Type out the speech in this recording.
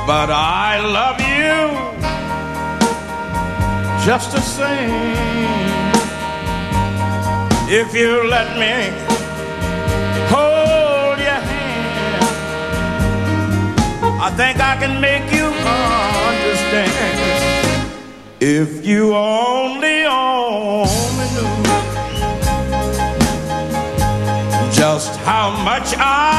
but I love you just the same. If you let me hold your hand, I think I can make you understand. If you only knew just how much I